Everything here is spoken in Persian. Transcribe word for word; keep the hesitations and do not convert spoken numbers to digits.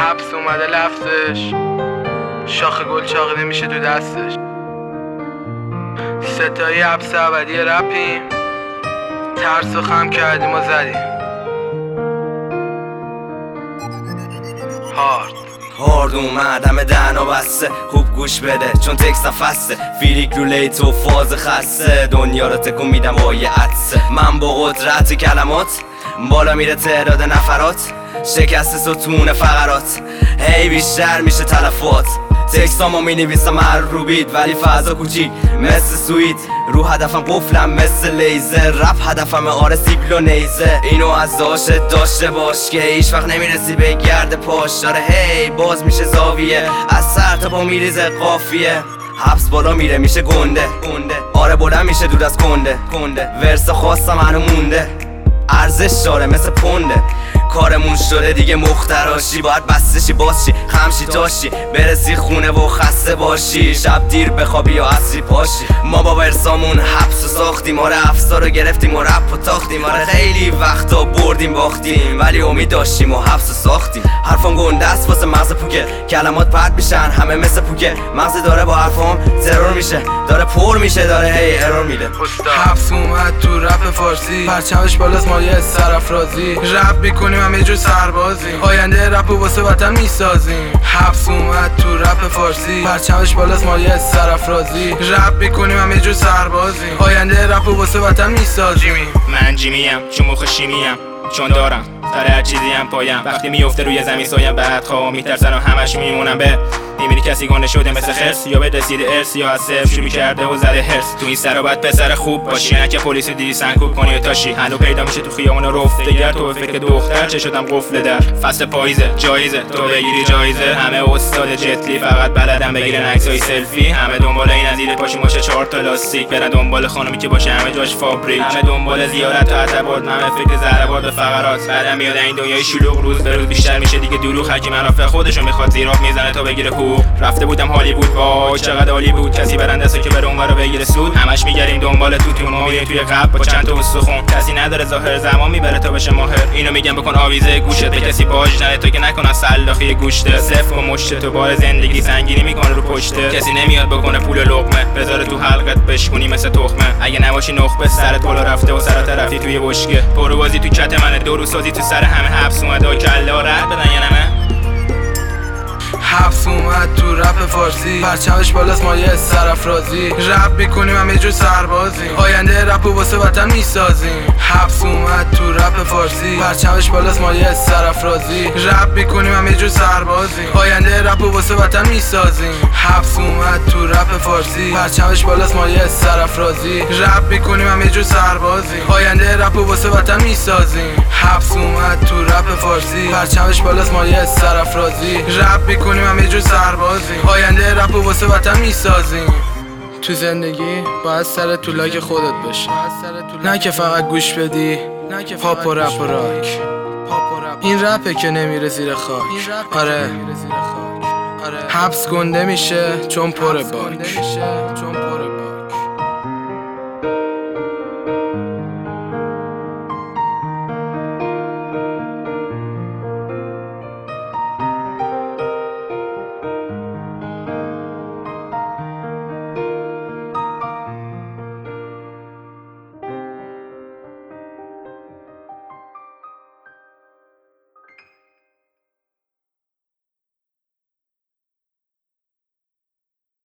حبس اومده لفظش، شاخ گل چاقی نمیشه تو دستش. ستایی حبس ابدی رپیم، ترس و خم کردیم و زدیم هارد هارد اومدم دهنا بسته، خوب گوش بده چون تکستم فسته. فیلیک رو لیت و فاز خسته، دنیا رو تکون میدم با یه عدسه. من با قدرت کلمات بالا میره تعداد نفرات، شکست ستون فقرات هی بیشتر میشه تلفات. تکستامو می نویسم هر رو بیت ولی فضا کوچیک مثل سویت. رو هدفم قفلم مثل لیزر، رپ هدفم آره سیبل و نیزه. اینو از داشت داشته باش که هیچ وقت نمیرسی به گرد پاش. داره هی باز میشه زاویه، از سر تا پا میریزه قافیه. حبس بالا میره میشه گنده گنده، آره بلند میشه دور از کنده کنده. ورس خواستم هنو مونده، ارزش داره مثل پونده. کارمون شده دیگه مختراشی، باید بستشی بازشی خمشی تاشی، برسی خونه و خسته باشی. شب دیر بخوابی یا عصری پاشی. ما با ورسامون حبس و ساختیم، آره افسار رو گرفتیم و رپ و تاختیم. آره خیلی وقتا بردیم باختیم ولی امید داشتیم و حبس و ساختیم. حرفام گنده است واسه مغز پوکه، کلمات پرت میشن همه مثل پوکه. مغز داره با حرفام ترور میشه، داره پر میشه داره هی ارور میده. حبس اومد تو رپ فارسی، پرچمش بالاست مایه سرافرازی. رپ میکنیم همه جور سربازی، آینده رپ و واسه وطن میسازیم. حبس اومد تو رپ فارسی، پرچمش بالاست مایه سرافرازی. رپ میکنیم همه جور سربازی، آینده رپ و واسه وطن میسازیم. من جیمیم چون مخ شیمیم، چون دارم سر هر چیزی هم پایم. وقتی میفته روی زمین سایم بعد خواه میترسن و همش میمونم به میبینی کسی گنده شده مثل خرس، یا به رسیده ارس یا از صفر شروع کرده و زده هرس. تو این سر باید پسر خوب باشی، نه که پلیس دیدی سنکوب کنی و تاشی. هنو پیدا میشه تو خیابون رفته گر تو فکر دختر چه شدم قفل در. فصل پاییزه جایزه تو بگیری جایزه، همه استاد جتلی فقط بلدن بگیرن عکسای سلفی. همه دنبال این نظیر پاشی ماشه چهار تا لاستیک، برن دنبال خانومی که باشه همه جاش فابریک. همه دنبال زیارت و عتبات، همه فکر ضربات و فقرات. بعدم میاد این دنیای شلوغ روز به روز بیشتر میشه دیگه دروغ. حکی منافع خودشو میخواد زیراب میزنه تا بگیره حقوق. رفته بودم هالیوود وای چقدر عالی بود، کسی برنده است که بره اونورا بگیره سود. همش میگردیم دنبال توتون ما میریم توی قبل با چند تا استخون. کسی نداره ظاهر زمان میبره تا بشه ماهر. اینو میگم بکن آویزه گوشت به کسی باج نره تو که نکنن سلاخی گوشته. صفر و مشت تو بار زندگی سنگینی میکنه رو پشته. کسی نمیاد بکنه پول لقمه بذاره تو حلقت بشکونی مثل تخمه. اگه نباشی نخبه سرت بالا رفته و سرت رفتی توی بشکه. برو بازی تو کت منه دو روز سازی تو سر همه. حبس اومده کله رد بدن یا نه. حبس اومد تو رپ فارسی، پرچمش بالاست مایه سرافرازی. رپ میکنیم همه جور سربازی، آینده رپ و واسه وطن میسازیم. حبس اومد تو رپ فارسی، پرچمش بالاست مایه سرافرازی. رپ میکنیم همه جور سربازی، آینده رپ و واسه وطن میسازیم. حبس اومد تو رپ فارسی، پرچمش بالاست مایه سرافرازی. رپ میکنیم همه جور سربازی، آینده رپ و واسه وطن میسازیم. حبس اومد تو رپ فارسی، پرچمش بالاست مایه سرافرازی. رپ میکنیم همه جور سربازی، آینده رپ و واسه وطن میسازیم. تو زندگی باید سر تو لاک خودت بشه، نه که فقط گوش بدی پاپ و رپ و راک. این رپه که نمیره زیر خاک. آره حبس گنده میشه چون پر باک.